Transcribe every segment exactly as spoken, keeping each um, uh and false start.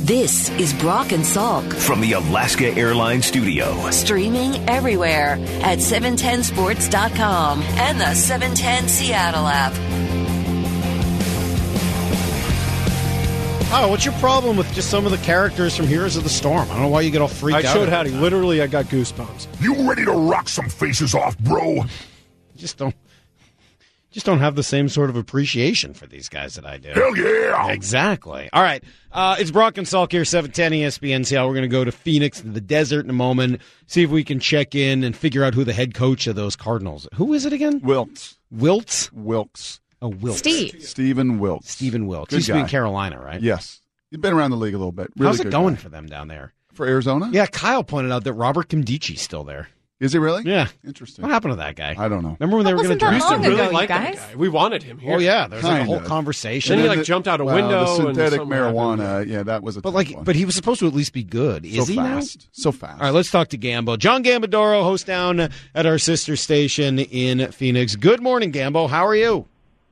This is Brock and Salk from the Alaska Airlines studio. Streaming everywhere at seven ten sports dot com and the seven ten Seattle app. Oh, what's your problem with just some of the characters from Heroes of the Storm? I don't know why you get all freaked I out. I showed Howdy. Literally, I got goosebumps. You ready to rock some faces off, bro? Just don't, just don't have the same sort of appreciation for these guys that I do. Hell yeah! Exactly. All right, uh, it's Brock and Salk here, seven ten E S P N Seattle. We're going to go to Phoenix in the desert in a moment, see if we can check in and figure out who the head coach of those Cardinals. Who is it again? Wilkes. Wilkes? Wilkes. Oh, Wilkes. Steve. Stephen Wilkes. Stephen Wilkes. Good Used to be in guy. Carolina, right? Yes. He's been around the league a little bit. Really How's it good going guy. for them down there? For Arizona? Yeah, Kyle pointed out that Robert Kimdichi's still there. Is he really? Yeah. Interesting. What happened to that guy? I don't know. Remember when they That were going wasn't to that We draft used to long him? ago, really you like that guys. guy. We wanted him here. Oh, yeah. There was like a Kind whole of. conversation. Then he And like the- jumped out a well, window. The synthetic and something marijuana, happened. yeah, that was a But tough like, one. but he was supposed to at least be good. Is so he fast. So fast. now? All right, let's talk to Gambo. John Gambadoro, host down at our sister station in Phoenix. Good morning, Gambo. How are you?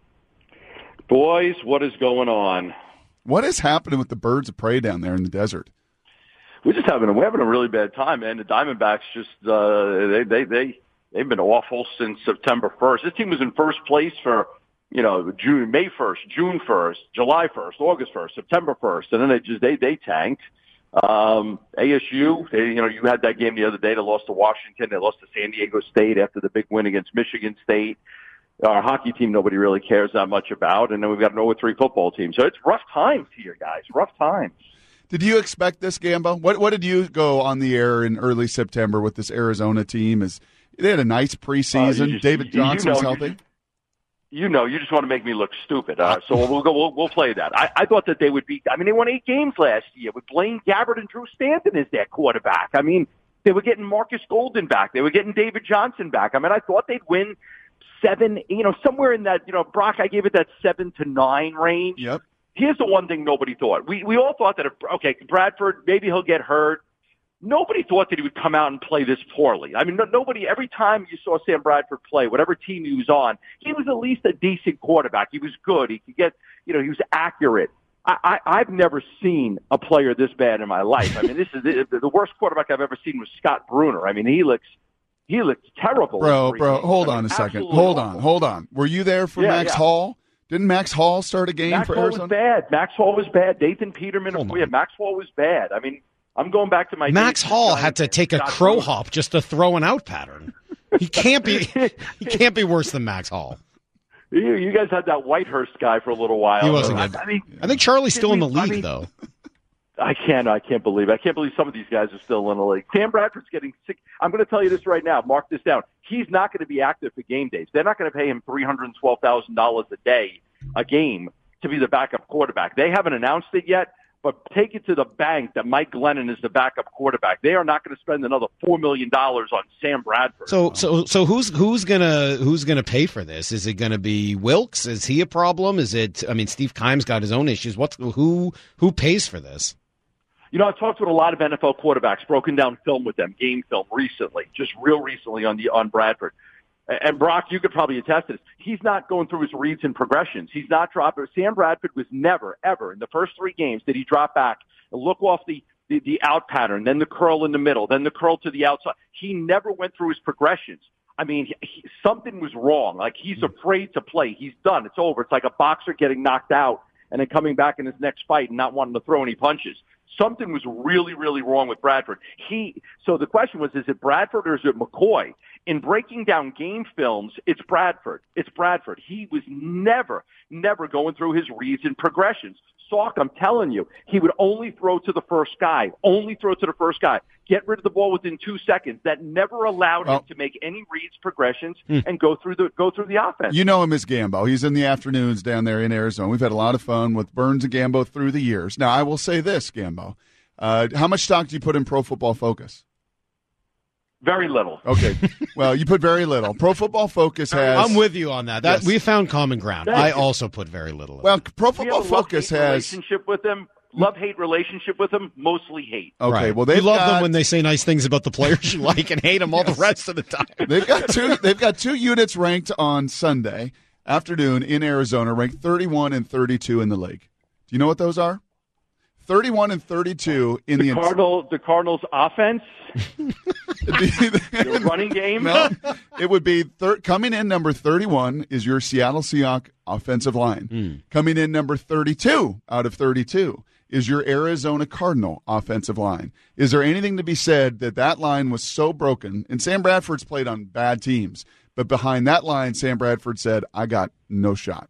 Boys, what is going on? What is happening with the birds of prey down there in the desert? We're just having a, we're having a really bad time, man. The Diamondbacks just uh, they they they they've been awful since September first. This team was in first place for you know June, May first, June first, July first, August first, September first, and then they just they they tanked. Um, A S U, they, you know, you had that game the other day. They lost to Washington. They lost to San Diego State after the big win against Michigan State. Our hockey team, nobody really cares that much about. And then we've got an oh and three football team. So it's rough times here, guys. Rough times. Did you expect this, Gambo? What What did you go on the air in early September with this Arizona team? Is they had a nice preseason. Uh, you just- David you- you Johnson know, was you healthy. just- You know, you just want to make me look stupid. Uh, so we'll go. We'll, we'll play that. I, I thought that they would beat. I mean, they won eight games last year with Blaine Gabbert and Drew Stanton as their quarterback. I mean, they were getting Marcus Golden back. They were getting David Johnson back. I mean, I thought they'd win seven. You know, somewhere in that. You know, Brock, I gave it that seven to nine range. Yep. Here's the one thing nobody thought. We we all thought that if okay, Bradford, maybe he'll get hurt. Nobody thought that he would come out and play this poorly. I mean, no, nobody, every time you saw Sam Bradford play, whatever team he was on, he was at least a decent quarterback. He was good. He could get, you know, he was accurate. I, I, I've never seen a player this bad in my life. I mean, this is the, the worst quarterback I've ever seen was Scott Bruner. I mean, he looks, he looks terrible. Bro, in three bro, games. hold I mean, on a second. absolutely Hold awful. on, hold on. Were you there for Yeah, Max yeah. Hall? Didn't Max Hall start a game Max for Hall Arizona? was bad. Max Hall was bad. Nathan Peterman, Hold on. yeah, Max Hall was bad. I mean, I'm going back to my Max days Hall with had to Giants take a and Scott crow Bruner. hop just to throw an out pattern. He can't be. He can't be worse than Max Hall. You, you guys had that Whitehurst guy for a little while. He wasn't I, good. I mean, I think Charlie's still in the Did we- I league mean- though. I can't. I can't believe. I can't believe some of these guys are still in the league. Sam Bradford's getting sick. I'm going to tell you this right now. Mark this down. He's not going to be active for game days. They're not going to pay him three hundred twelve thousand dollars a day, a game, to be the backup quarterback. They haven't announced it yet, but take it to the bank that Mike Glennon is the backup quarterback. They are not going to spend another four million dollars on Sam Bradford. So so so who's who's gonna who's gonna pay for this? Is it gonna be Wilkes? Is he a problem? Is it? I mean, Steve Keim's got his own issues. What's who who pays for this? You know, I've talked with a lot of N F L quarterbacks, broken down film with them, game film recently, just real recently on the on Bradford. And Brock, you could probably attest to this. He's not going through his reads and progressions. He's not dropping. Sam Bradford was never, ever in the first three games did he drop back and look off the, the, the out pattern, then the curl in the middle, then the curl to the outside. He never went through his progressions. I mean, he, he, something was wrong. Like, he's afraid to play. He's done. It's over. It's like a boxer getting knocked out and then coming back in his next fight and not wanting to throw any punches. Something was really, really wrong with Bradford. He, so the question was, is it Bradford or is it McCoy? In breaking down game films, it's Bradford. It's Bradford. He was never, never going through his reads and progressions. Salk, I'm telling you, he would only throw to the first guy, only throw to the first guy, get rid of the ball within two seconds. That never allowed Well, him to make any reads, progressions, Hmm. and go through the go through the offense. You know him as Gambo. He's in the afternoons down there in Arizona. We've had a lot of fun with Burns and Gambo through the years. Now, I will say this, Gambo. Uh, how much stock do you put in Pro Football Focus? Very little. Okay. Well, you put very little. Pro Football Focus has. I'm with you on that. That Yes. we found common ground. Thank I you. also put very little. in Well, it. Pro We Football have a Focus love-hate has. relationship with him. Love-hate relationship with him. Mostly hate. Okay. Right. Well, you they've love got, them when they say nice things about the players you like and hate them all the rest of the time. they've got two. They've got two units ranked on Sunday afternoon in Arizona, ranked thirty-one and thirty-two in the league. Do you know what those are? thirty-one and thirty-two in the, the Cardinal, the Cardinals' offense, the running game. No, it would be thir- coming in number thirty-one is your Seattle Seahawks offensive line. Mm. Coming in number thirty-two out of thirty-two is your Arizona Cardinal offensive line. Is there anything to be said that that line was so broken? And Sam Bradford's played on bad teams, but behind that line, Sam Bradford said, "I got no shot."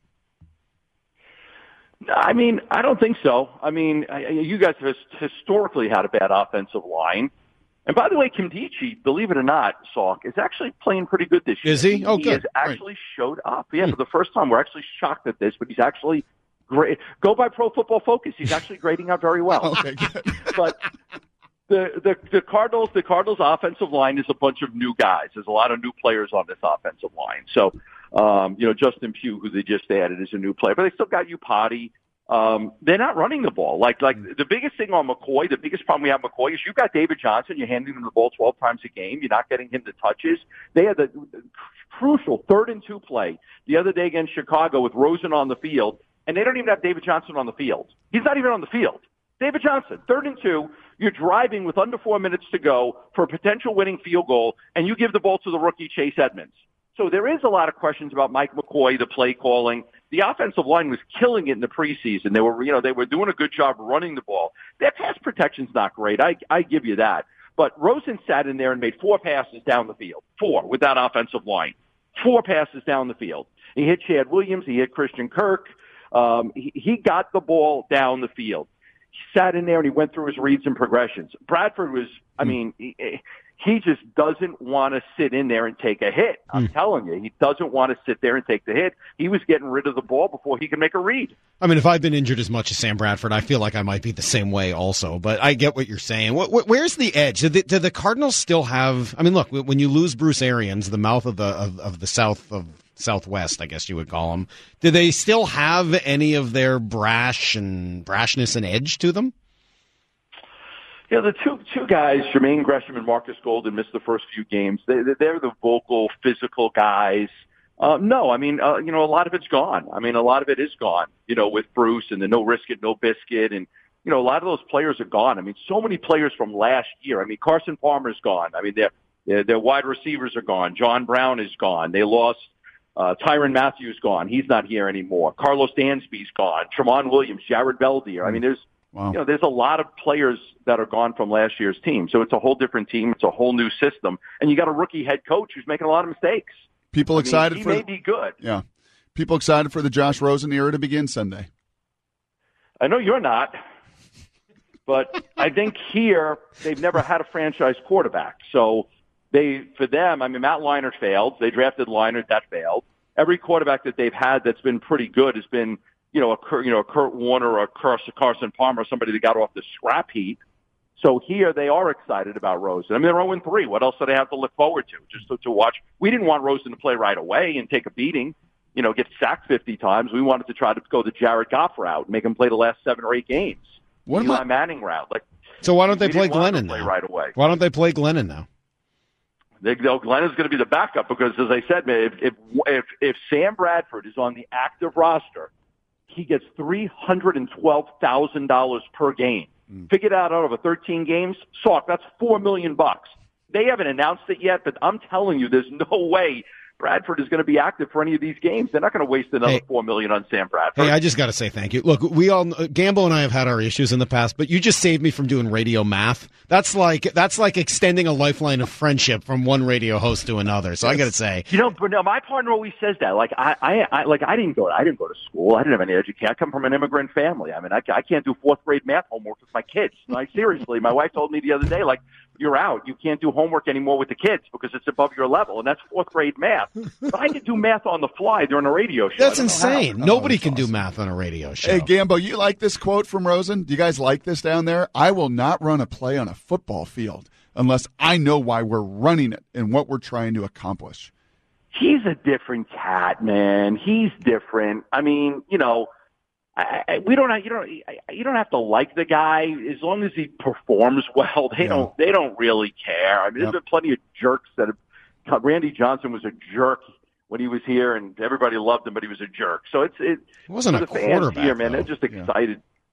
I mean, I don't think so. I mean, I, you guys have historically had a bad offensive line. And by the way, Kimdichie, believe it or not, Salk, is actually playing pretty good this year. Is he? Oh, he good. has actually right. showed up. Yeah, for the first time. We're actually shocked at this, but he's actually great. Go by Pro Football Focus. He's actually grading out very well. Okay, good. But the, the, the Cardinals, the Cardinals offensive line is a bunch of new guys. There's a lot of new players on this offensive line. So, um, you know, Justin Pugh, who they just added, is a new player, but they still got Upati. Um, they're not running the ball. Like, like the biggest thing on McCoy, the biggest problem we have with McCoy is you've got David Johnson. You're handing him the ball twelve times a game. You're not getting him the touches. They had the crucial third and two play the other day against Chicago with Rosen on the field, and they don't even have David Johnson on the field. He's not even on the field. David Johnson, third and two. You're driving with under four minutes to go for a potential winning field goal, and you give the ball to the rookie Chase Edmonds. So there is a lot of questions about Mike McCoy, the play calling. The offensive line was killing it in the preseason. They were, you know, they were doing a good job running the ball. Their pass protection's not great. I, I give you that. But Rosen sat in there and made four passes down the field. Four with that offensive line. Four passes down the field. He hit Chad Williams. He hit Christian Kirk. Um, he, he got the ball down the field. He sat in there and he went through his reads and progressions. Bradford was, I mean, he, he just doesn't want to sit in there and take a hit. I'm mm. telling you, he doesn't want to sit there and take the hit. He was getting rid of the ball before he could make a read. I mean, if I've been injured as much as Sam Bradford, I feel like I might be the same way also. But I get what you're saying. What, what, where's the edge? Do the, do the Cardinals still have? I mean, look, when you lose Bruce Arians, the mouth of the of, of the South of Southwest, I guess you would call him. Do they still have any of their brash and brashness and edge to them? Yeah, the two two guys, Jermaine Gresham and Marcus Golden, missed the first few games. They, they're the vocal, physical guys. Uh, no, I mean, uh, you know, a lot of it's gone. I mean, a lot of it is gone, you know, with Bruce and the no risk it, no biscuit. And, you know, a lot of those players are gone. I mean, so many players from last year. I mean, Carson Palmer's gone. I mean, their, their, their wide receivers are gone. John Brown is gone. They lost uh, Tyrann Mathieu's gone. He's not here anymore. Carlos Dansby's gone. Tremont Williams, Jared Beldier. I mean, there's, Wow. You know, there's a lot of players that are gone from last year's team. So it's a whole different team. It's a whole new system. And you got a rookie head coach who's making a lot of mistakes. People I excited mean, he for may the, be good. Yeah. People excited for the Josh Rosen era to begin Sunday. I know you're not. But I think here they've never had a franchise quarterback. So they, for them, I mean, Matt Leinart failed. They drafted Leinart. That failed. Every quarterback that they've had that's been pretty good has been, you know, a you know a Kurt Warner or a Carson Palmer, somebody that got off the scrap heap. So here they are excited about Rosen. I mean, they're oh and three. What else do they have to look forward to? Just to, to watch. We didn't want Rosen to play right away and take a beating, you know, get sacked fifty times. We wanted to try to go the Jared Goff route, make him play the last seven or eight games. What Eli about Manning route? Like, so why don't they we play didn't want Glennon him to play now? right away? Why don't they play Glennon now? They, they'll, Glennon's going to be the backup because, as I said, if if if, if Sam Bradford is on the active roster, he gets three hundred and twelve thousand dollars per game. Mm. Figure that out over thirteen games. Salk, that's four million bucks. They haven't announced it yet, but I'm telling you, there's no way Bradford is going to be active for any of these games. They're not going to waste another hey, four million on Sam Bradford. Hey, I just got to say thank you. Look, we all, Gambo and I have had our issues in the past, but you just saved me from doing radio math. That's like that's like extending a lifeline of friendship from one radio host to another. So I got to say, you know, but no, my partner always says that. Like I, I, I, like I didn't go, I didn't go to school. I didn't have any education. I come from an immigrant family. I mean, I, I can't do fourth grade math homework with my kids. Like seriously, my wife told me the other day, like, you're out. You can't do homework anymore with the kids because it's above your level, and that's fourth grade math. But I can do math on the fly during a radio show. That's insane. Nobody oh, that's can awesome. do math on a radio show. Hey, Gambo, you like this quote from Rosen? Do you guys like this down there? I will not run a play on a football field unless I know why we're running it and what we're trying to accomplish. He's a different cat, man. He's different. I mean, you know, I, I, we don't have, you don't you don't have to like the guy as long as he performs well. They yeah. don't they don't really care. I mean, there's yep. been plenty of jerks that have. Randy Johnson was a jerk when he was here, and everybody loved him, but he was a jerk. So it's it. It wasn't a quarterback here, man. though. They're just excited.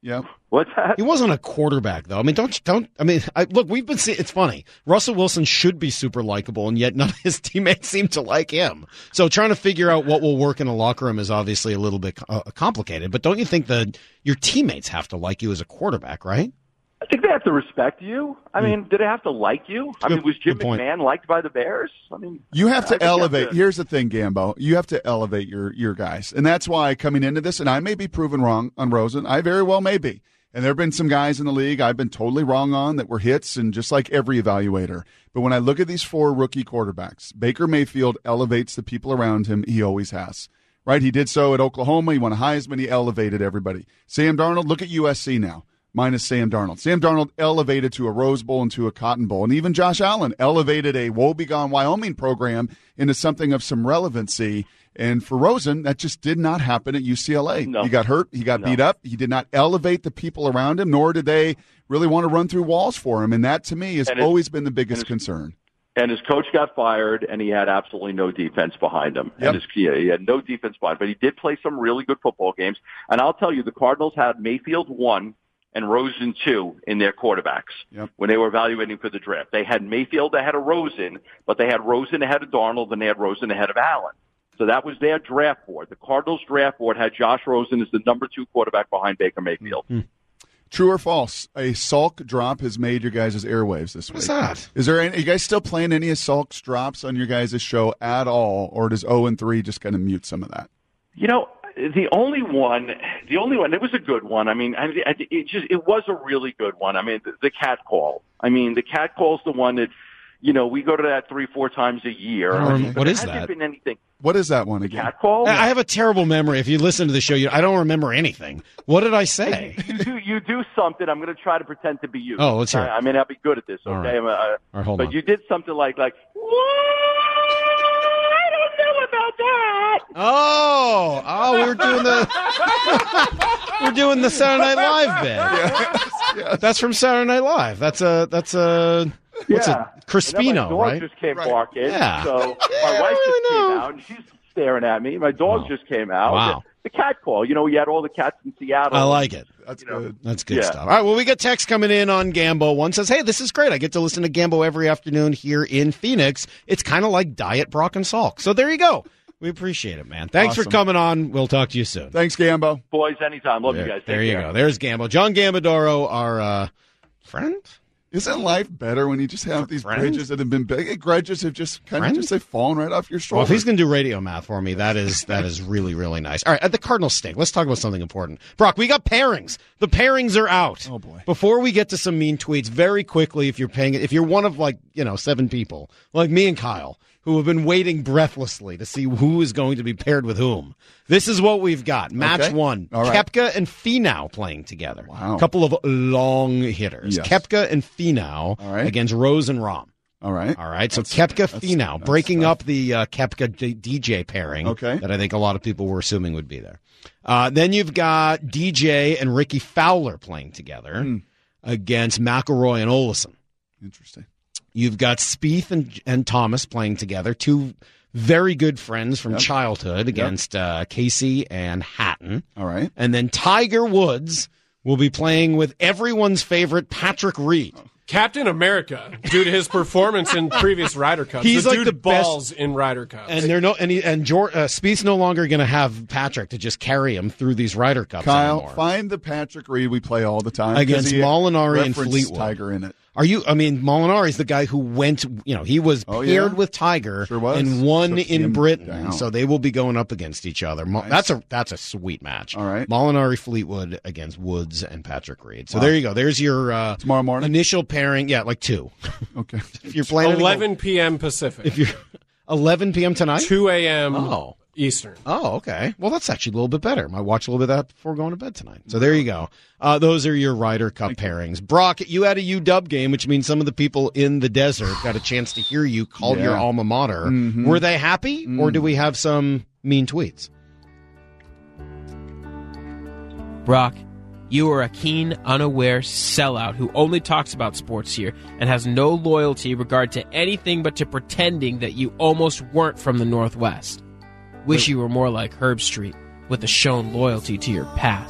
Yep. What's that? He wasn't a quarterback, though. I mean, don't don't. I mean, I, look, we've been seeing. It's funny. Russell Wilson should be super likable, and yet none of his teammates seem to like him. So trying to figure out what will work in a locker room is obviously a little bit uh, complicated. But don't you think that your teammates have to like you as a quarterback, right? I think they have to respect you. I mean, did they have to like you? I Good- mean, was Jim good point. McMahon liked by the Bears? I mean, You have I to think you have elevate. to- Here's the thing, Gambo. You have to elevate your your guys, and that's why coming into this, and I may be proven wrong on Rosen. I very well may be. And there have been some guys in the league I've been totally wrong on that were hits, and just like every evaluator. But when I look at these four rookie quarterbacks, Baker Mayfield elevates the people around him. He always has. Right? He did so at Oklahoma. He won a Heisman. He elevated everybody. Sam Darnold, look at U S C now. Minus Sam Darnold. Sam Darnold elevated to a Rose Bowl and to a Cotton Bowl. And even Josh Allen elevated a woebegone Wyoming program into something of some relevancy. And for Rosen, that just did not happen at U C L A. No. He got hurt. He got No. beat up. He did not elevate the people around him, nor did they really want to run through walls for him. And that, to me, has And it- always been the biggest and concern. And his coach got fired, and he had absolutely no defense behind him. Yep. And his, yeah, he had no defense behind him. But he did play some really good football games. And I'll tell you, the Cardinals had Mayfield one and Rosen two in their quarterbacks Yep. when they were evaluating for the draft. They had Mayfield ahead of Rosen, but they had Rosen ahead of Darnold, and they had Rosen ahead of Allen. So that was their draft board. The Cardinals draft board had Josh Rosen as the number two quarterback behind Baker Mayfield. Mm-hmm. True or false? A Salk drop has made your guys' airwaves this week. What's that? Is there any, are you guys still playing any of Salk's drops on your guys' show at all, or does oh and three just kind of mute some of that? You know, the only one, the only one, it was a good one. I mean, I, I- it just, it was a really good one. I mean, the, the cat call. I mean, the cat call's the one that, you know, we go to that three, four times a year. I don't I mean, remember- but what there is hasn't that? been anything. What is that one The again? cat call? I I have a terrible memory. If you listen to the show, you, I don't remember anything. What did I say? You do, you do something. I'm going to try to pretend to be you. Oh, let's hear it. I, I may not be good at this, okay? All right. I'm, uh, All right, hold but on. you did something like, like, what? I don't know about that. Oh, oh, we were doing the we're doing the Saturday Night Live bit. Yes, yes. That's from Saturday Night Live. That's a that's a what's yeah. it? Crispino, And then my dog right? just came Right. barking. Yeah. So Yeah, my I wife really just know. came out, and she's staring at me. My dog Wow. just came out. Wow. The, the cat call. You know, we had all the cats in Seattle. I like it. That's You know, good. That's good Yeah. stuff. All right, well, we got text coming in on Gambo. One says, hey, this is great. I get to listen to Gambo every afternoon here in Phoenix. It's kind of like Diet Brock and Salk. So there you go. We appreciate it, man. Thanks for Awesome. coming on. We'll talk to you soon. Thanks, Gambo. Boys, anytime. Love There, you guys. Take there you care. go. There's Gambo. John Gambadoro, our uh, friend? Isn't life better when you just have these Friend? bridges that have been big? Grudges have just kind Friend? of just they've fallen right off your Well, shoulder. if he's going to do radio math for me, that is that is really, really nice. All right, at the Cardinals stink. Let's talk about something important. Brock, we got pairings. The pairings are out. Oh, boy. Before we get to some mean tweets, very quickly, if you're paying if you're one of like, you know, seven people, like me and Kyle, who have been waiting breathlessly to see who is going to be paired with whom. This is what we've got. Match Okay. one. All right. Kepka and Finau playing together. Wow. A couple of long hitters. Yes. Kepka and Finau All right. against Rose and Rom. All right. All right, so That's- Kepka that's- Finau that's breaking tough. up the uh, Kepka D- DJ pairing Okay. that I think a lot of people were assuming would be there. Uh, then you've got D J and Ricky Fowler playing together Hmm. against McElroy and Olesen. Interesting. You've got Spieth and, and Thomas playing together, two very good friends from Yep. childhood against uh, Casey and Hatton. All right. And then Tiger Woods will be playing with everyone's favorite Patrick Reed. Captain America, due to his performance in previous Ryder Cups. He's the like dude the best- balls in Ryder Cups. And they're no, and he, and George, uh, Spieth's no longer going to have Patrick to just carry him through these Ryder Cups Kyle, anymore. find the Patrick Reed we play all the time 'cause Against he Molinari and referenced Fleetwood. Tiger in it. Are you? I mean, Molinari's the guy who went. You know, he was Oh, paired yeah? with Tiger Sure was. and won Took in him Britain, down. so they will be going up against each other. Mo- Nice. That's a that's a sweet match. All right. Molinari Fleetwood against Woods and Patrick Reed. So Wow. there you go. There's your uh, Tomorrow morning? initial pairing. Yeah, like two. Okay. If you're playing eleven p.m. Pacific, If you're eleven p.m. tonight. two a.m. Oh. Eastern. Oh, okay. Well, that's actually a little bit better. Might watch a little bit of that before going to bed tonight. So there you go. Uh, those are your Ryder Cup pairings. Brock, you had a U W game, which means some of the people in the desert got a chance to hear you call Yeah. your alma mater. Mhm. Were they happy, or do we have some mean tweets? Brock, you are a keen, unaware sellout who only talks about sports here and has no loyalty regard to anything but to pretending that you almost weren't from the Northwest. Wish you were more like Herb Street with a shown loyalty to your past.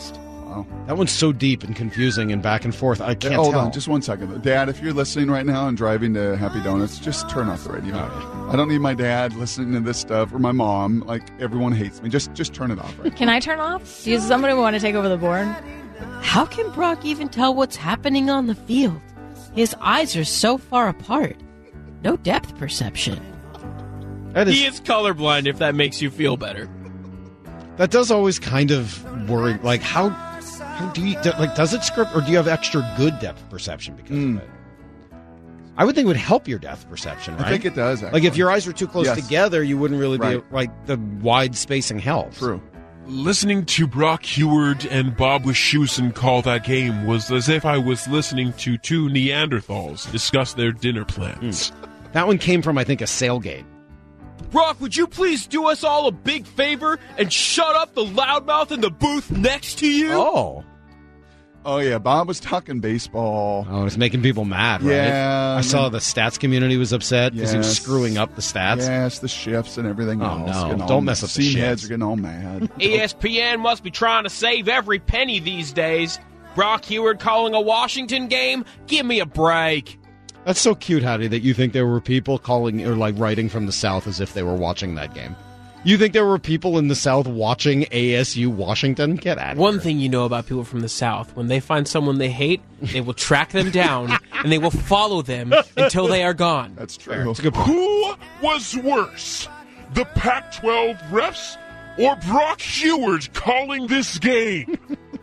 Wow. That one's so deep and confusing and back and forth. I can't Hold tell. on, just one second. Dad, if you're listening right now and driving to Happy Donuts, just turn off the radio. I don't need my dad listening to this stuff or my mom. Like, everyone hates me. Just just turn it off right Can I turn off? Does somebody want to take over the board? How can Brock even tell what's happening on the field? His eyes are so far apart. No depth perception. That is, He is colorblind, if that makes you feel better. that does always kind of worry. Like, how how do you do- like? Does it script, or do you have extra good depth perception because Mm. of it? I would think it would help your depth perception, right? I think it does, Like, actually. if your eyes were too close Yes. together, you wouldn't really be Right. like the wide spacing helps. True. Listening to Brock Heward and Bob Wischusen call that game was as if I was listening to two Neanderthals discuss their dinner plans. That one came from, I think, a sailgate. Brock, would you please do us all a big favor and shut up the loudmouth in the booth next to you? Oh, Oh, yeah. Bob was talking baseball. oh, it's making people mad, right? Yeah. I saw the stats community was upset because he was Yes. screwing up the stats. Yes, the shifts and everything Oh, else. no. Getting all- Don't mess up the Scene shifts. heads are getting all mad. E S P N must be trying to save every penny these days. Brock Heward calling a Washington game? Give me a break. That's so cute, Hattie, that you think there were people calling or like writing from the South as if they were watching that game. You think there were people in the South watching A S U Washington? Get out of One here. thing you know about people from the South, when they find someone they hate, they will track them down and they will follow them until they are gone. That's true. It's a good point. Who was worse, the Pac twelve refs or Brock Heward calling this game?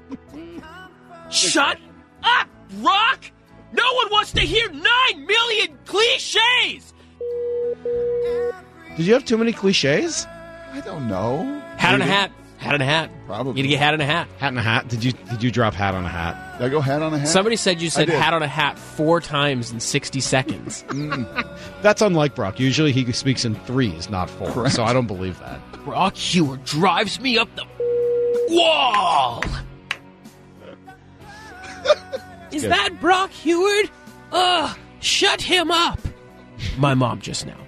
Shut up, Brock! No one wants to hear nine million cliches! Did you have too many cliches? I don't know. Hat on a Maybe. hat. Hat on a hat. Probably. You gotta get hat on a hat. Hat and a hat. Did you did you drop hat on a hat? Did I go hat on a hat? Somebody said you said I did. hat on a hat four times in sixty seconds. That's unlike Brock. Usually he speaks in threes, not four. Correct. So I don't believe that. Brock Heward drives me up the wall. Is Good. that Brock Heward? Ugh, shut him up. My mom just now.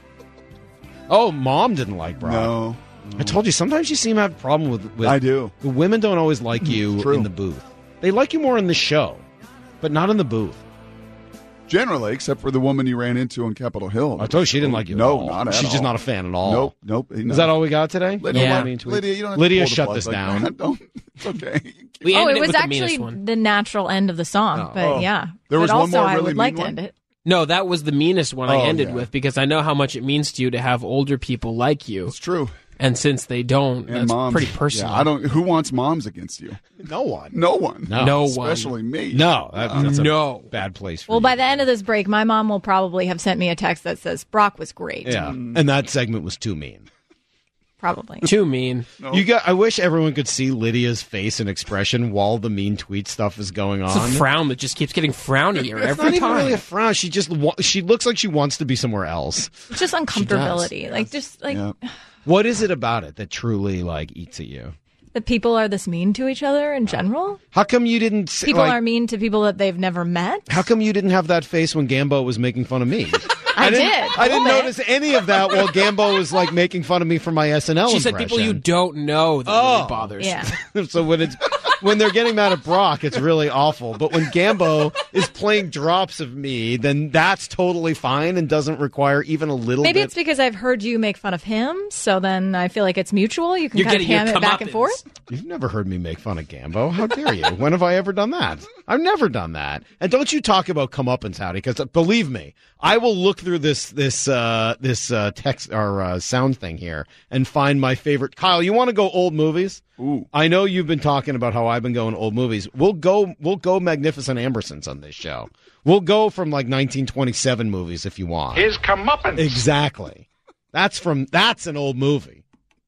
Oh, mom didn't like Brock. No. I told you, sometimes you seem to have a problem with, with I do. the women don't always like you True. in the booth. They like you more in the show, but not in the booth. Generally, except for the woman you ran into on Capitol Hill. I told you she didn't like you No, at all. not at She's all. just not a fan at all. Nope, nope. Is that all we got today? Lydia, Yeah. No mean tweets? Lydia, you don't have Lydia, to pull the shut plug this like down. that. Don't. It's okay. We Oh, ended it was with the actually meanest one. the natural end of the song, Oh. but Oh. yeah. There was but one also, more I really would like mean to one? end it. No, that was the meanest one I Oh, ended yeah. with because I know how much it means to you to have older people like you. It's true. And since they don't, And that's moms. pretty personal. Yeah, I don't. Who wants moms against you? No one. No one. No. No one. Especially me. No, that, that's a No. bad place for Well, you. by the end of this break, my mom will probably have sent me a text that says Brock was great. Yeah, and that segment was too mean. Probably. Too mean. You got. I wish everyone could see Lydia's face and expression while the mean tweet stuff is going It's a on. frown that just keeps getting frownier It's every not even time. really a frown. She just wa- she looks like she wants to be somewhere else. It's just uncomfortability. Like, just like Yeah. What is it about it that truly like eats at you? that people are this mean to each other in general. How come you didn't? Say, People like, are mean to people that they've never met. How come you didn't have that face when Gambo was making fun of me? I didn't, did, a I didn't little bit. notice any of that while Gambo was like making fun of me for my S N L She said impression. people you don't know that Oh. really bothers. Yeah. So when it's when they're getting mad at Brock, it's really awful. But when Gambo is playing drops of me, then that's totally fine and doesn't require even a little Maybe bit. it's because I've heard you make fun of him, so then I feel like it's mutual. You can You're kind of getting your ham it back and comeuppance. forth. You've never heard me make fun of Gambo. How dare you? When have I ever done that? I've never done that. And don't you talk about comeuppance, Howdy, because believe me, I will look through this this uh, this uh, text or uh, sound thing here and find my favorite. Kyle, you want to go old movies? Ooh. I know you've been talking about how I've been going old movies. We'll go we'll go Magnificent Ambersons on this show. We'll go from like nineteen twenty-seven movies if you want. His comeuppance. Exactly. That's from that's an old movie.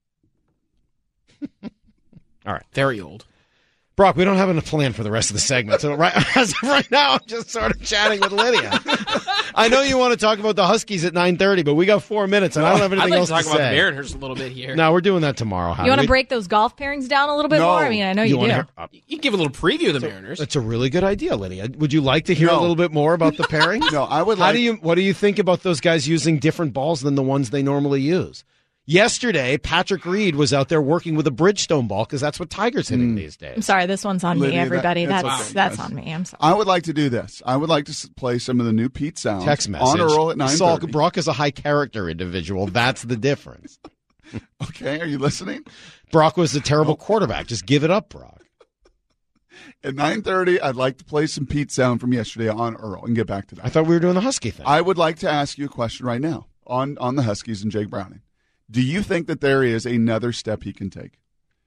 All right. Very old. Brock, we don't have a plan for the rest of the segment. So right, as of right now, I'm just sort of chatting with Lydia. I know you want to talk about the Huskies at nine thirty, but we got four minutes, and I don't have I'd anything like else to talk to about say. the Mariners a little bit here. No, we're doing that tomorrow. You want to We- break those golf pairings down a little bit No. more? I mean, I know you, wanna do. hear- uh, You can give a little preview of the Mariners. That's a really good idea, Lydia. Would you like to hear a No. little bit more about the pairing? No, I would How like. do you? What do you think about those guys using different balls than the ones they normally use? Yesterday, Patrick Reed was out there working with a Bridgestone ball because that's what Tiger's hitting Mm. these days. I'm sorry, this one's on Lydia, me, everybody. that- that's that's that's, okay. on me. I'm sorry. I would like to do this. I would like to s- play some of the new Pete sounds Text message. on Earl at nine Saul, thirty. Brock is a high character individual. That's the difference. Okay, are you listening? Brock was a terrible quarterback. Just give it up, Brock. At nine thirty, I'd like to play some Pete sound from yesterday on Earl and get back to that. I thought we were doing the Husky thing. I would like to ask you a question right now on, on the Huskies and Jake Browning. Do you think that there is another step he can take?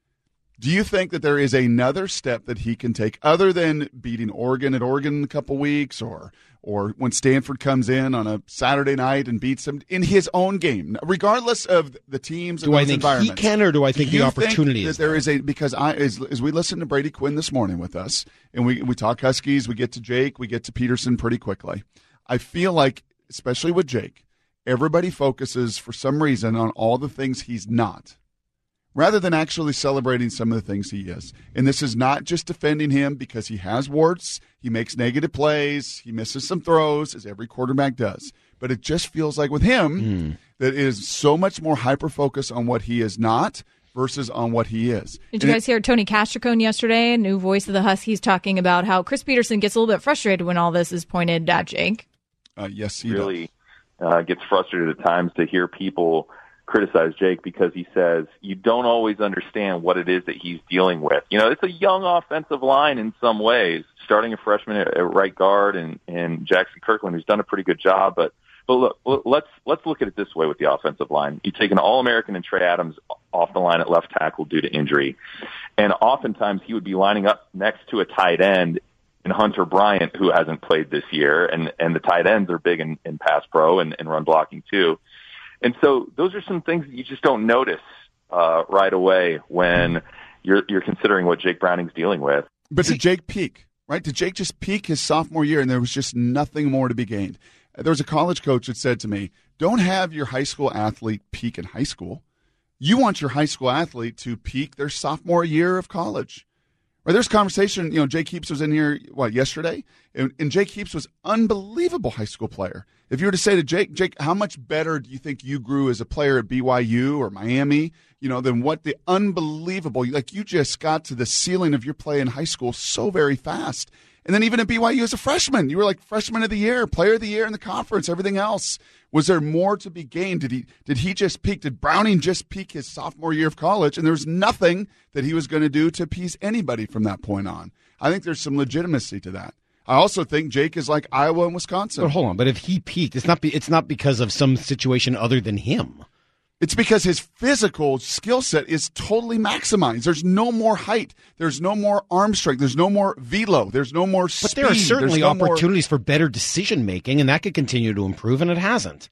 Do you think that there is another step that he can take other than beating Oregon at Oregon in a couple weeks or or when Stanford comes in on a Saturday night and beats them in his own game, regardless of the teams and do I those think he environments? can, or do I think Do the you opportunity think is that there is a because I as, as we listened to Brady Quinn this morning with us and we we talk Huskies, we get to Jake, we get to Peterson pretty quickly. I feel like, especially with Jake, everybody focuses for some reason on all the things he's not, rather than actually celebrating some of the things he is. And this is not just defending him because he has warts, he makes negative plays, he misses some throws, as every quarterback does. But it just feels like with him Mm. that it is so much more hyper-focus on what he is not versus on what he is. Did And you it- guys hear Tony Castricone yesterday, a new voice of the Huskies, talking about how Chris Peterson gets a little bit frustrated when all this is pointed at Jake? Uh, yes, he really uh, gets frustrated at times to hear people criticize Jake because he says you don't always understand what it is that he's dealing with. You know, it's a young offensive line in some ways, starting a freshman at, at right guard and, and Jackson Kirkland, who's done a pretty good job. But but look, l- let's let's look at it this way with the offensive line. You take an All-American and Trey Adams off the line at left tackle due to injury, and oftentimes he would be lining up next to a tight end in Hunter Bryant, who hasn't played this year, and, and the tight ends are big in, in pass pro and, and run blocking too. And so those are some things that you just don't notice uh, right away when you're you're considering what Jake Browning's dealing with. But did Jake peak, right? Did Jake just peak his sophomore year and there was just nothing more to be gained? There was a college coach that said to me, don't have your high school athlete peak in high school. You want your high school athlete to peak their sophomore year of college. Right, there's conversation, you know, Jake Heaps was in here, what, yesterday? And, and Jake Heaps was unbelievable high school player. If you were to say to Jake, Jake, how much better do you think you grew as a player at B Y U or Miami, you know, than what the unbelievable, like you just got to the ceiling of your play in high school so very fast. And then even at B Y U as a freshman, you were like freshman of the year, player of the year in the conference, everything else. Was there more to be gained? Did he did he just peak? Did Browning just peak his sophomore year of college? And there was nothing that he was going to do to appease anybody from that point on. I think there's some legitimacy to that. I also think Jake is like Iowa and Wisconsin. But hold on, but if he peaked, it's not be, it's not because of some situation other than him. It's because his physical skill set is totally maximized. There's no more height. There's no more arm strength. There's no more velo. There's no more speed. But there are certainly There's no more- opportunities for better decision making, and that could continue to improve, and it hasn't.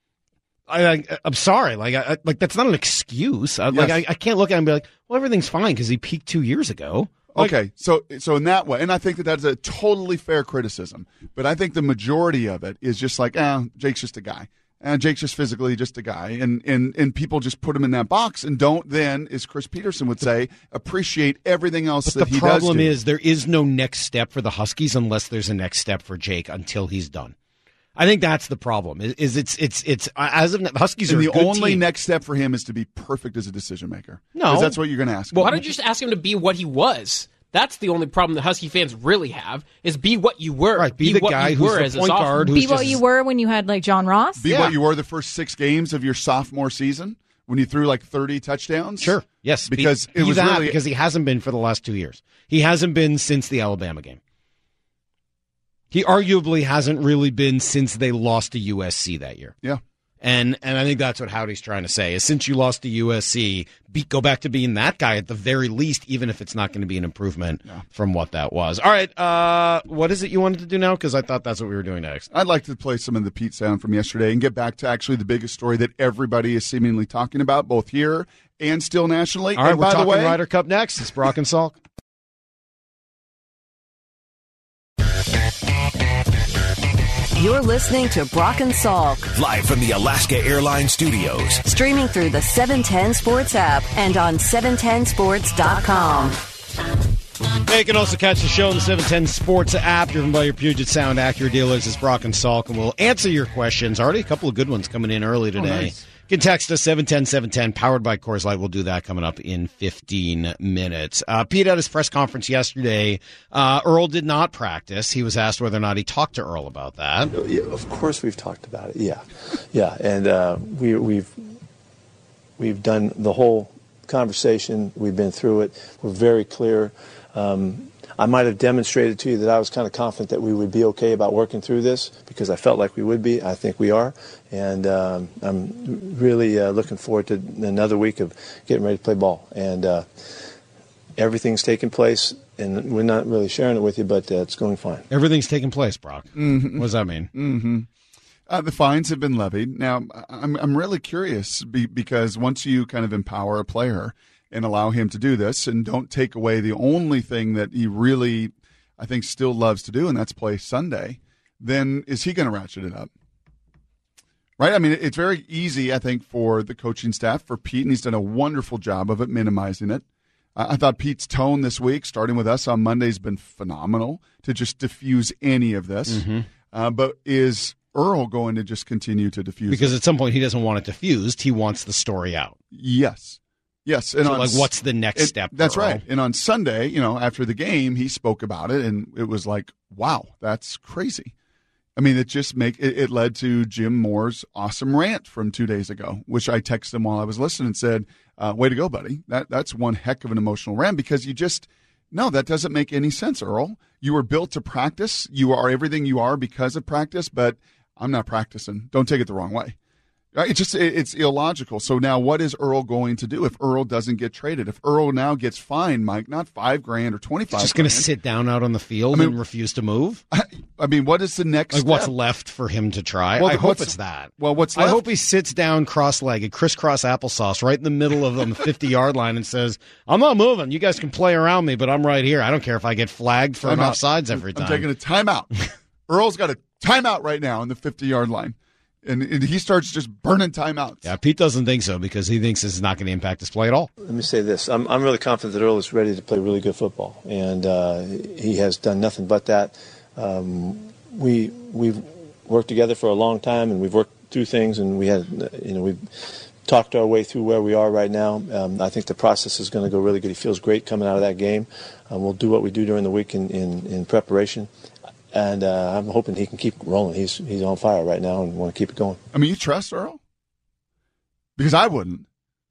I, I, I'm sorry, like, I, like that's not an excuse. I, Like, Yes. I, I can't look at him and be like, well, everything's fine because he peaked two years ago. Like, Okay, so so in that way, and I think that that's a totally fair criticism. But I think the majority of it is just like, ah, Jake's just a guy. And Jake's just physically just a guy, and, and and people just put him in that box and don't then, as Chris Peterson would say, appreciate everything else But that the he does. problem do. is there is no next step for the Huskies unless there's a next step for Jake until he's done. I think that's the problem. Is, is it's it's it's as of now, the Huskies and are the a good only team. next step for him is to be perfect as a decision maker. No. 'Cause that's what you're going to ask. Well, him. why don't you just ask him to be what he was? That's the only problem the Husky fans really have, is be what you were. Right, be the what guy you who's were the as a point sophomore. guard Be what you were when you had like John Ross? Be what you were the first six games of your sophomore season when you threw like thirty touchdowns? Sure. Yes. be- Because be it was that really because he hasn't been for the last two years. He hasn't been since the Alabama game. He arguably hasn't really been since they lost to U S C that year. Yeah. And and I think that's what Howdy's trying to say is since you lost to U S C, be, go back to being that guy at the very least, even if it's not going to be an improvement from what that was. All right, uh, what is it you wanted to do now? Because I thought that's what we were doing next. I'd like to play some of the Pete sound from yesterday and get back to actually the biggest story that everybody is seemingly talking about, both here and still nationally. All right, and we're by talking the way, Ryder Cup next. It's Brock and Salk. You're listening to Brock and Salk, Live from the Alaska Airlines Studios. streaming through the seven ten Sports app and on seven ten sports dot com. Hey, you can also catch the show on the seven ten Sports app, driven by your Puget Sound Acura dealers. It's Brock and Salk, and we'll answer your questions. Already a couple of good ones coming in early today. Oh, nice. You can text us seven ten, seven ten, powered by Coors Light. We'll do that coming up in fifteen minutes. Uh, Pete had his press conference yesterday. Uh, Earl did not practice. He was asked whether or not he talked to Earl about that. Yeah, of course we've talked about it, yeah. Yeah, and uh, we, we've we've done the whole conversation. We've been through it. We're very clear. Um, I might have demonstrated to you that I was kind of confident that we would be okay about working through this because I felt like we would be. I think we are. And um, I'm really uh, looking forward to another week of getting ready to play ball. And uh, everything's taking place, and we're not really sharing it with you, but uh, it's going fine. Everything's taking place, Brock. Mm-hmm. What does that mean? Mm-hmm. Uh, the fines have been levied. Now, I'm, I'm really curious be, because once you kind of empower a player and allow him to do this and don't take away the only thing that he really, I think, still loves to do, and that's play Sunday, then is he going to ratchet it up? Right? I mean, it's very easy, I think, for the coaching staff, for Pete, and he's done a wonderful job of it, minimizing it. I thought Pete's tone this week, starting with us on Monday, has been phenomenal to just diffuse any of this. Mm-hmm. Uh, but is Earl going to just continue to diffuse Because it? at some point he doesn't want it diffused. He wants the story out. Yes. Yes, and so on, like, what's the next it, step? For that's Earl? right. And on Sunday, you know, after the game, he spoke about it, and it was like, "Wow, that's crazy." I mean, it just make it, it led to Jim Moore's awesome rant from two days ago, which I texted him while I was listening and said, uh, "Way to go, buddy! That that's one heck of an emotional rant because you just no, that doesn't make any sense, Earl. You were built to practice. You are everything you are because of practice, but I'm not practicing. Don't take it the wrong way." It's just it's illogical. So now what is Earl going to do if Earl doesn't get traded? If Earl now gets fined, Mike, not five grand or twenty-five He's just going to grand. sit down out on the field I mean, and refuse to move? I, I mean, what is the next Like, step? what's left for him to try? Well, I hope what's- it's that. Well, what's I left? hope he sits down cross-legged, crisscross applesauce, right in the middle of the fifty-yard line and says, "I'm not moving. You guys can play around me, but I'm right here. I don't care if I get flagged for an Timeout. offsides every time." I'm taking a timeout. Earl's got a timeout right now on the fifty-yard line. And, and he starts just burning timeouts. Yeah, Pete doesn't think so because he thinks this is not going to impact his play at all. Let me say this. I'm, I'm really confident that Earl is ready to play really good football, and uh, he has done nothing but that. Um, we, we've worked together for a long time, and we've worked through things, and we had, you know, we've talked our way through where we are right now. Um, I think the process is going to go really good. He feels great coming out of that game. Um, we'll do what we do during the week in, in, in preparation. And uh, I'm hoping he can keep rolling. He's he's on fire right now and want to keep it going. I mean, you trust Earl? Because I wouldn't.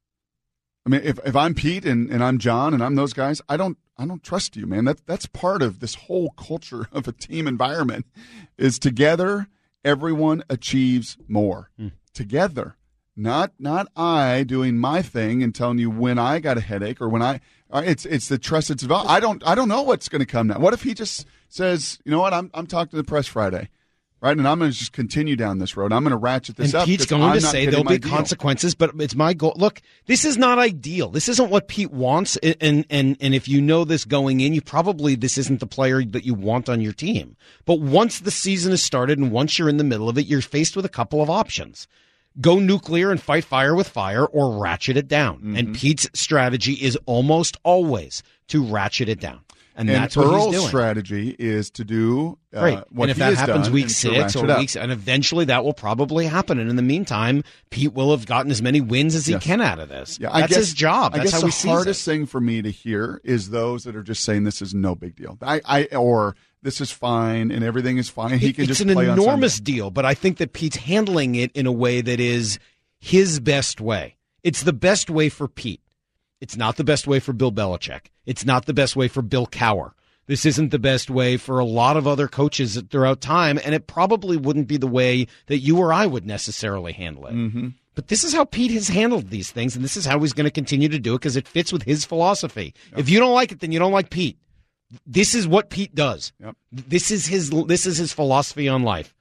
I mean, if, if I'm Pete and, and I'm John and I'm those guys, I don't I don't trust you, man. That that's part of this whole culture of a team environment is together everyone achieves more. Mm. Together. Not not I doing my thing and telling you when I got a headache or when I it's it's the trusted development. I don't I don't know what's going to come now. What if he just says, you know what, I'm I'm talking to the press Friday, right? And I'm going to just continue down this road. I'm going to ratchet this and up. Pete's 'cause going I'm to not say getting there'll my be deal. consequences, but it's my goal. Look, this is not ideal. This isn't what Pete wants, and and and if you know this going in, you probably this isn't the player that you want on your team. But once the season has started and once you're in the middle of it, you're faced with a couple of options. Go nuclear and fight fire with fire, or ratchet it down. Mm-hmm. And Pete's strategy is almost always to ratchet it down. And, And that's what Earl's he's doing. strategy is to do uh, Right. what and if he that has happens done week and to six ratchet or up. weeks, and eventually that will probably happen. And in the meantime, Pete will have gotten as many wins as he Yes. can out of this. Yeah, I That's guess, his job. I That's guess how the he sees hardest it. thing for me to hear is those that are just saying this is no big deal. I, I or this is fine and everything is fine. He It- can it's just an play on enormous Sunday. deal, but I think that Pete's handling it in a way that is his best way. It's the best way for Pete. It's not the best way for Bill Belichick. It's not the best way for Bill Cowher. This isn't the best way for a lot of other coaches throughout time, and it probably wouldn't be the way that you or I would necessarily handle it. Mm-hmm. But this is how Pete has handled these things, and this is how he's going to continue to do it because it fits with his philosophy. Yep. If you don't like it, then you don't like Pete. This is what Pete does. Yep. This is his. This is his philosophy on life.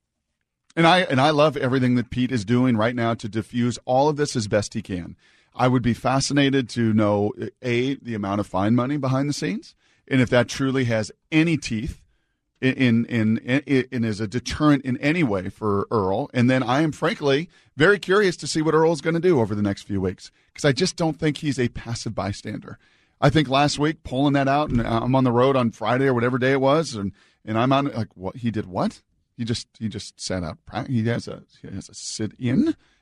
And I and I love everything that Pete is doing right now to diffuse all of this as best he can. I would be fascinated to know, A, the amount of fine money behind the scenes, and if that truly has any teeth in in, in, in is a deterrent in any way for Earl. And then I am, frankly, very curious to see what Earl is going to do over the next few weeks because I just don't think he's a passive bystander. I think last week, pulling that out, and I'm on the road on Friday or whatever day it was, and, and I'm on, like, what? He did what? He just he just sat out. He has a he has a sit in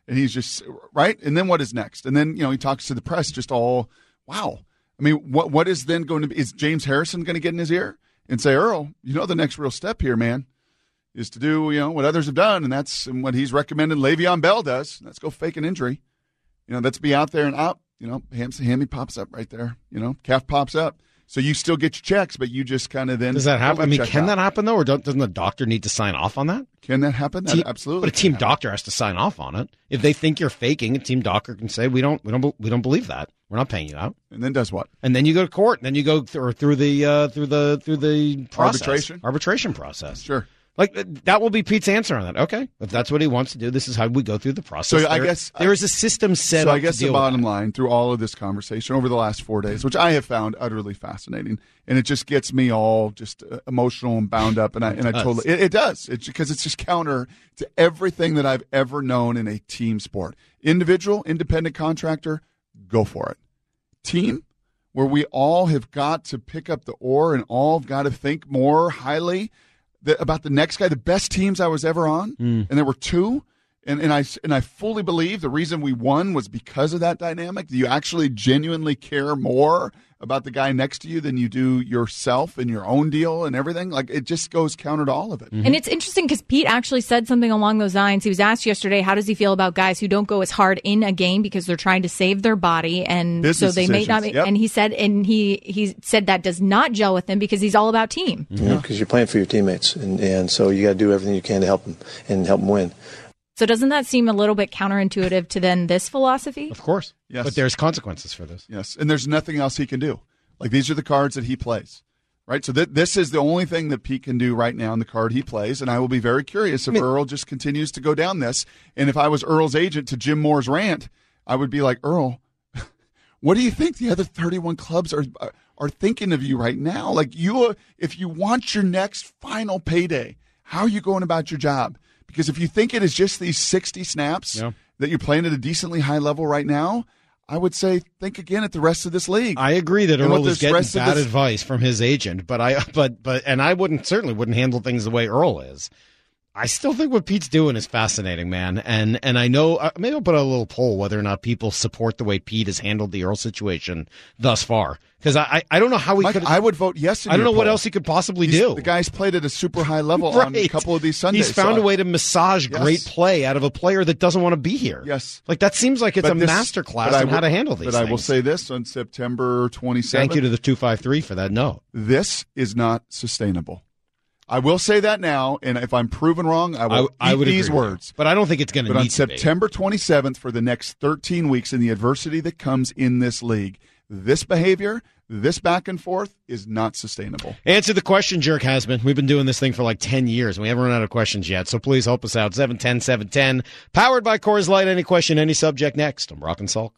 And he's just, right? And then what is next? And then, you know, he talks to the press just all, wow. I mean, what what is then going to be? Is James Harrison going to get in his ear and say, Earl, you know the next real step here, man, is to do, you know, what others have done, and that's what he's recommended Le'Veon Bell does. Let's go fake an injury. You know, let's be out there and up. You know, ham, hammy pops up right there. You know, calf pops up. So you still get your checks, but you just kind of then. Does that happen? I mean, can out. that happen, though? Or don't, doesn't the doctor need to sign off on that? Can that happen? That team, absolutely. But a team doctor has to sign off on it. If they think you're faking, a team doctor can say, we don't, we don't, we don't believe that. We're not paying you out. And then does what? And then you go to court. And then you go through, through the uh, through the through the process. arbitration arbitration process. Sure. Like, that will be Pete's answer on that. Okay, if that's what he wants to do, this is how we go through the process. So I there, guess there is a system set so up. I guess to deal the bottom with line through all of this conversation over the last four days, which I have found utterly fascinating, and it just gets me all just uh, emotional and bound up, and I and I totally it, it does. It's because it's just counter to everything that I've ever known in a team sport. Individual, independent contractor, go for it. Team, where we all have got to pick up the oar and all have got to think more highly the, about the next guy. The best teams I was ever on, Mm. and there were two, and, and I and I fully believe the reason we won was because of that dynamic. Do you actually genuinely care more about the guy next to you than you do yourself and your own deal and everything? Like, it just goes counter to all of it. And it's interesting because Pete actually said something along those lines. He was asked yesterday, how does he feel about guys who don't go as hard in a game because they're trying to save their body, and Business so they may not. decisions, yep. And he said, and he he said that does not gel with him because he's all about team. Yeah, because you're playing for your teammates, and, and so you got to do everything you can to help them and help them win. So doesn't that seem a little bit counterintuitive to then this philosophy? Of course. Yes. But there's consequences for this. Yes, and there's nothing else he can do. Like, these are the cards that he plays, right? So th- this is the only thing that Pete can do right now in the card he plays, and I will be very curious if I mean, Earl just continues to go down this. And if I was Earl's agent to Jim Moore's rant, I would be like, Earl, what do you think the other thirty-one clubs are are thinking of you right now? Like, you, if you want your next final payday, how are you going about your job? Because if you think it is just these sixty snaps yeah. that you're playing at a decently high level right now, I would say think again at the rest of this league. I agree that And Earl what is this getting rest of bad this- advice from his agent, but I but but and I wouldn't certainly wouldn't handle things the way Earl is. I still think what Pete's doing is fascinating, man. And and I know uh, maybe I'll put out a little poll whether or not people support the way Pete has handled the Earl situation thus far. Because I, I I don't know how we Mike, could. I would vote yes. In I don't your know what poll. else he could possibly He's- do. The guy's played at a super high level Right. on a couple of these Sundays. He's found so a way to massage Yes. great play out of a player that doesn't want to be here. Yes. Like, that seems like it's But a this- master class but I on how will- to handle these But things. I will say this on September twenty-seventh. Thank you to the two five three for that note. This is not sustainable. I will say that now, and if I'm proven wrong, I will I, I eat would these agree with words. you. But I don't think it's going to But need on to be. September twenty-seventh, for the next thirteen weeks, in the adversity that comes in this league, this behavior, this back and forth, is not sustainable. Answer the question, Jerk has been. We've been doing this thing for like ten years, and we haven't run out of questions yet. So please help us out. seven ten, seven ten. Powered by Coors Light. Any question, any subject next. I'm Brock and Salk.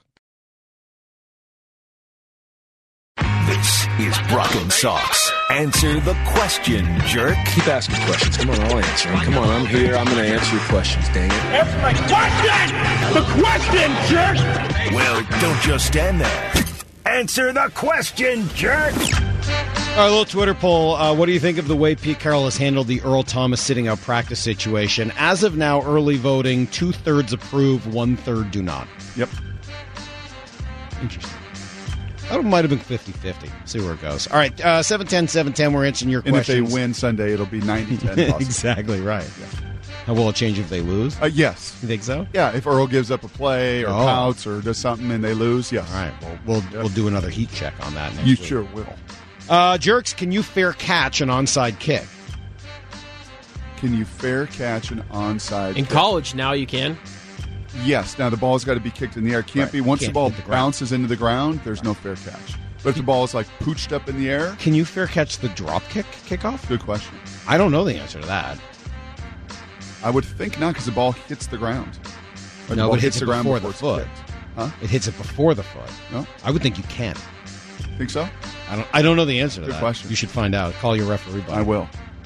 This is Brock and Salk's Answer the Question, Jerk. Keep asking questions. Come on, I'll answer them. Come on, I'm here. I'm going to answer your questions, dang it. Answer my question! The question, jerk! Well, don't just stand there. Answer the question, jerk! All right, a little Twitter poll. Uh, what do you think of the way Pete Carroll has handled the Earl Thomas sitting out practice situation? As of now, early voting, two-thirds approve, one-third do not. Yep. Interesting. That might have been fifty-fifty. See where it goes. All right, uh, seven ten, seven ten, we're answering your And questions. if they win Sunday, it'll be ninety ten. Exactly right. Yeah. How will it change if they lose? Uh, yes. You think so? Yeah, if Earl gives up a play or Oh. pouts or does something and they lose, yes. All right, well, we'll, we'll do another heat check on that next You week. sure will. Uh, Jerks, can you fair catch an onside kick? Can you fair catch an onside In kick? college now you can. Yes. Now, the ball's got to be kicked in the air. Can't Right. be once Can't the ball hit the ground. bounces into the ground, there's no fair catch. But if the ball is like pooched up in the air, Can you fair catch the drop kick kickoff? good question. I don't know the answer to that. I would think not because the ball hits the ground. Or the No, ball it hits it the ground before the it's foot. kicked. Huh? It hits it before the foot. No? I would think you can. Think so? I don't. I don't know the answer to Good that. question. You should find out. Call your referee. Buddy. I will.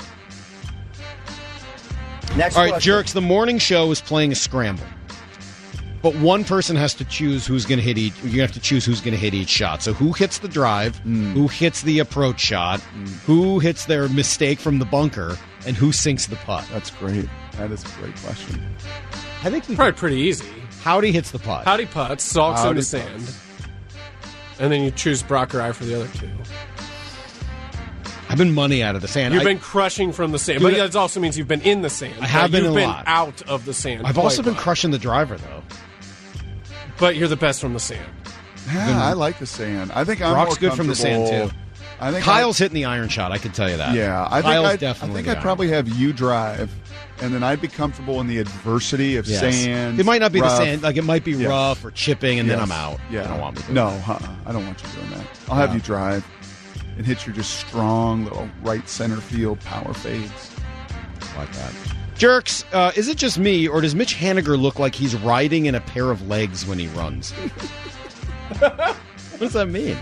Next All right, question. Jerks. The morning show is playing a scramble, but one person has to choose who's going to hit each. You have to choose who's going to hit each shot. So who hits the drive? Mm. Who hits the approach shot? Mm. Who hits their mistake from the bunker? And who sinks the putt? That's great. That is a great question. I think we Probably pretty easy. Howdy hits the putt. Howdy putts, Salk's in Howdy the sand. And then you choose Brock or I for the other two. I've been money out of the sand. You've I, been crushing from the sand. Dude, But that also means you've been in the sand. I have Like, been you've in a been lot. out of the sand. I've also quite been well. crushing the driver, though. But you're the best from the sand. Yeah, I like the sand. I think I'm Brock's more good from the sand, comfortable- too. I think Kyle's hitting the iron shot, I can tell you that. Yeah, I think Kyle's I'd, definitely I think the I'd iron. probably have you drive, and then I'd be comfortable in the adversity of Yes. sand. It might not be rough. the sand. Like, it might be Yes. rough or chipping, and then Yes. I'm out. Yeah, I don't want me doing No, that. uh-uh. I don't want you doing that. I'll have Yeah. you drive and hit your just strong little right center field power fades. Like that. Jerks, uh, is it just me, or does Mitch Haniger look like he's riding in a pair of legs when he runs? What does that mean?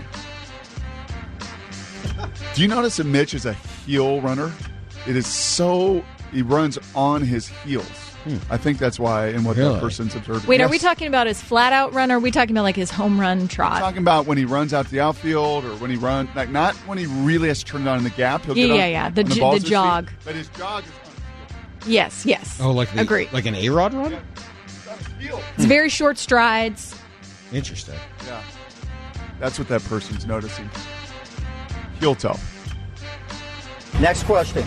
Do you notice that Mitch is a heel runner? It is so he runs on his heels. Hmm. I think that's why, and what Really? that person's observed. Wait, Yes. are we talking about his flat out run, or are we talking about like his home run I'm trot? talking about when he runs out to the outfield, or when he runs, like not when he really has to turn it on in the gap. He'll Yeah, get on, yeah, yeah. The on j- balls the at his jog. feet, but his jog is Yes, yes. Oh, like the, Agree. like an A-Rod run? on his heel. It's very short strides. Interesting. Yeah, that's what that person's noticing. Heel toe. Next question.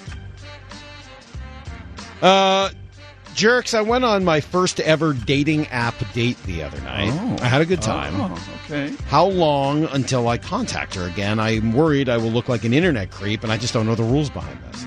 Uh, Jerks, I went on my first ever dating app date the other night. Oh. I had a good time. Oh, okay. How long until I contact her again? I'm worried I will look like an internet creep, and I just don't know the rules behind this.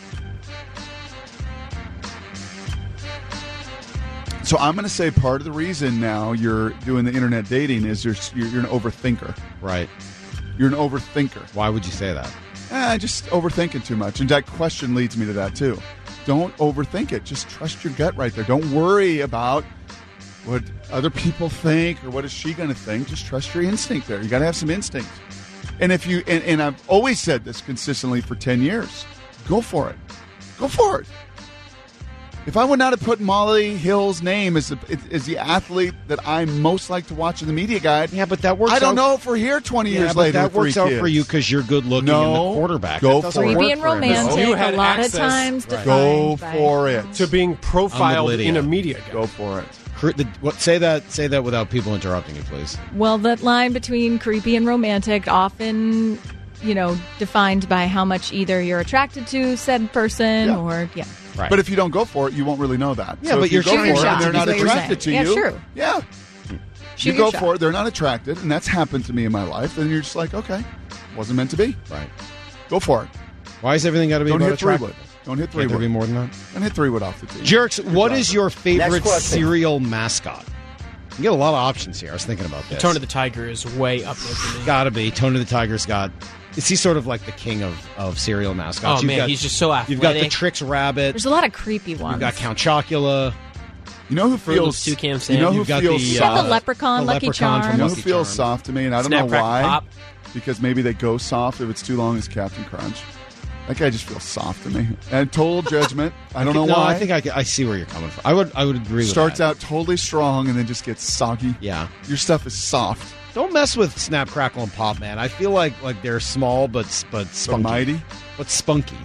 So I'm going to say part of the reason now you're doing the internet dating is you're you're, you're an overthinker. Right. You're an overthinker. Why would you say that? Eh, just overthinking too much. And that question leads me to that too. Don't overthink it. Just trust your gut right there. Don't worry about what other people think or what is she going to think. Just trust your instinct there. You got to have some instinct. And if you and, and I've always said this consistently for ten years, go for it. Go for it. If I would not have put Molly Hill's name as the, as the athlete that I most like to watch in the media guide, yeah, but that works. I don't out, know if we're here twenty yeah, years but later. that with three works out kids. for you because you're good looking No, and the quarterback. go That doesn't for it. work Creepy and for everybody. romantic. You A had lot access. of times Right. Go defined by- for it. To being profiled Lydia. in a media guide. Go for it. Cre- the- what, say that. Say that without people interrupting you, please. Well, that line between creepy and romantic often, you know, defined by how much either you're attracted to said person Yeah. or yeah. Right. But if you don't go for it, you won't really know that. Yeah, so but if you you're go shooting for your it shot, and they're is not what you're attracted to saying. you. Yeah, true. Yeah. Shoot you your go shot. for it, they're not attracted, and that's happened to me in my life, then you're just like, okay, wasn't meant to be. right. Go for it. Why has everything got to be Don't about hit three attractiveness? wood. Don't hit three Can't there be wood. more than that? Don't hit three wood off the tee. Jerks, what is your favorite Next question. cereal mascot? You get a lot of options here. I was thinking about this. Tone of the Tiger is way up there for me. Gotta be. Tony the Tiger's got. Is he sort of like the king of, of cereal mascots? Oh, You've man, got- he's just so You've got the athletic. Trix Rabbit. There's a lot of creepy ones. You've got Count Chocula. You know who Fruit Loops, feels Toucan You Sam. know who You've got feels the, You've got uh, the leprechaun, the Lucky leprechaun from Charms. You know who Lucky feels Charms. soft to me, and I don't Snap, know Crackle, why. Pop. Because maybe they go soft if it's too long as Captain Crunch. That guy just feels soft to me. And total judgment. I don't know no, why. I think I, can- I see where you're coming from. I would I would agree with Starts that. out totally strong and then just gets soggy. Yeah. Your stuff is soft Don't mess with Snap, Crackle, and Pop, man. I feel like like they're small but but but spunky. mighty. But spunky.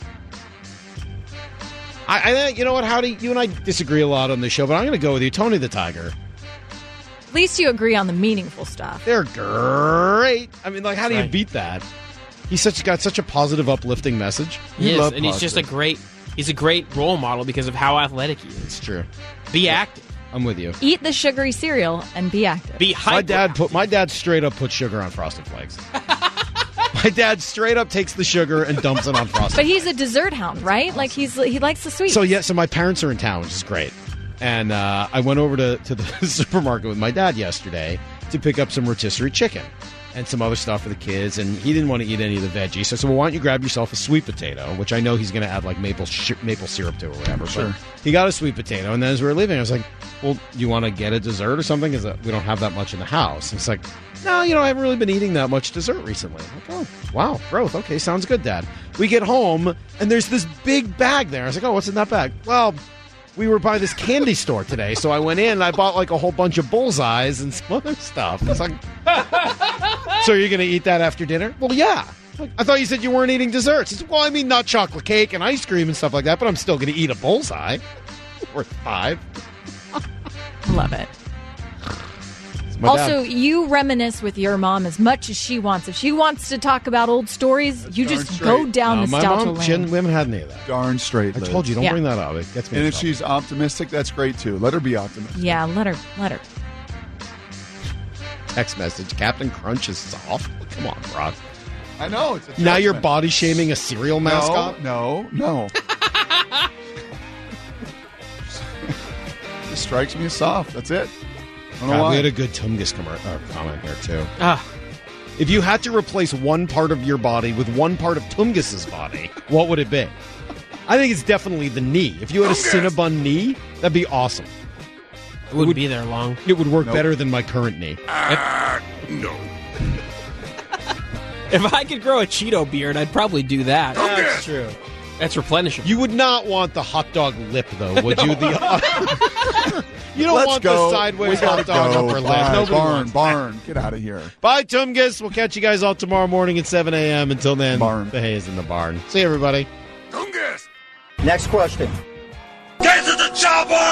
I, I think you know what, Howdy. You and I disagree a lot on this show, but I'm going to go with you, Tony the Tiger. At least you agree on the meaningful stuff. They're great. I mean, like, how do you Right. beat that? He's such got such a positive, uplifting message. He You is, love and he's just a positive. great he's a great role model because of how athletic he is. It's true. Be active. I'm with you. Eat the sugary cereal and be active. Be hyper. My dad put my dad straight up put sugar on Frosted Flakes. My dad straight up takes the sugar and dumps it on Frosted. But he's a dessert hound, right? Like he's he likes the sweet. So yeah, so my parents are in town, which is great. And uh, I went over to, to the supermarket with my dad yesterday to pick up some rotisserie chicken and some other stuff for the kids. And he didn't want to eat any of the veggies. So I said, well, why don't you grab yourself a sweet potato, which I know he's going to add like maple sh- maple syrup to or whatever. Sure. But he got a sweet potato. And then as we were leaving, I was like, well, do you want to get a dessert or something? Because we don't have that much in the house. And he's like, no, you know, I haven't really been eating that much dessert recently. I'm like, oh, wow, growth. Okay, sounds good, Dad. We get home, and there's this big bag there. I was like, oh, what's in that bag? Well, we were by this candy store today, so I went in and I bought like a whole bunch of bullseyes and some other stuff. It's like, so you're going to eat that after dinner? Well, yeah. Like, I thought you said you weren't eating desserts. It's, well, I mean, not chocolate cake and ice cream and stuff like that, but I'm still going to eat a bullseye. Worth five. Love it. My also, dad. you reminisce with your mom as much as she wants. If she wants to talk about old stories, you darn just straight. go down No, my nostalgia mom, lane. she hadn't- we haven't had any of that. Darn straight. I Liz. told you, don't Yeah. bring that up. It gets me. And in if trouble. she's optimistic, that's great too. Let her be optimistic. Yeah, let her, let her. Text message, Captain Crunch is soft. Come on, Brock. I know. It's a Now you're judgment. body shaming a cereal mascot. No, no, no. It strikes me as soft. That's it. I don't know God, why. we had a good Tungus com- uh, comment here too. Ah, If you had to replace one part of your body with one part of Tungus's body, what would it be? I think it's definitely the knee. If you had a Cinnabon knee, that'd be awesome. it wouldn't be there long. It would work Nope. better than my current knee. No. If I could grow a Cheeto beard, I'd probably do that. That's true. That's replenishable. You would not want the hot dog lip, though, would you? The you don't Let's want go. the sideways We hot gotta dog go. upper lip. Bye. Nobody Barn, wants barn. Get out of here. Bye, Tungus. We'll catch you guys all tomorrow morning at seven a.m. Until then, Barn. the hay is in the barn. See you, everybody. Next question. Get to the chopper!